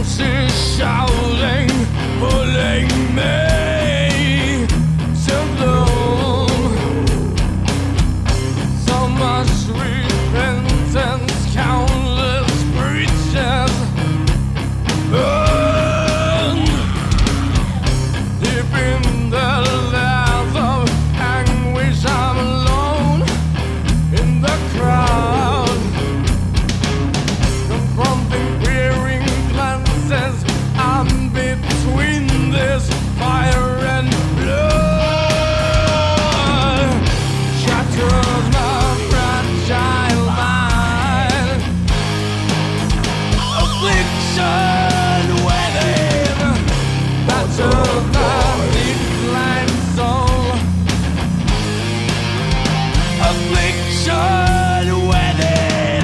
She's shouting, pulling me to bloom. So much repentance, countless breaches. Burn deep in the layers of anguish. I'm alone in the crowd, confronting peering glances. I'm between this fire and blood. Shatters my fragile mind. Affliction within, batters my declined soul. Affliction within.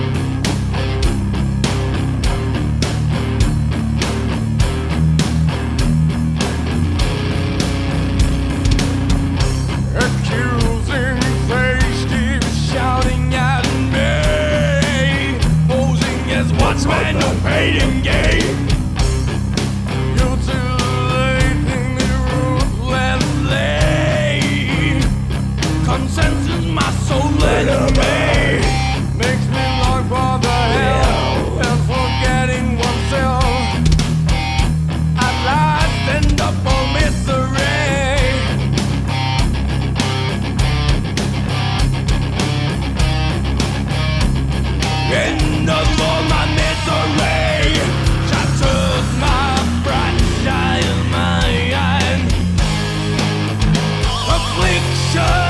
Accusing face keeps shouting at me, posing as watchman of hating game. Mutilating me ruthlessly. Consensus my soul enemy. Makes me long for the hell and forgetting oneself. At last end up on misery. End of all my misery. Shatters my fragile mind. Affliction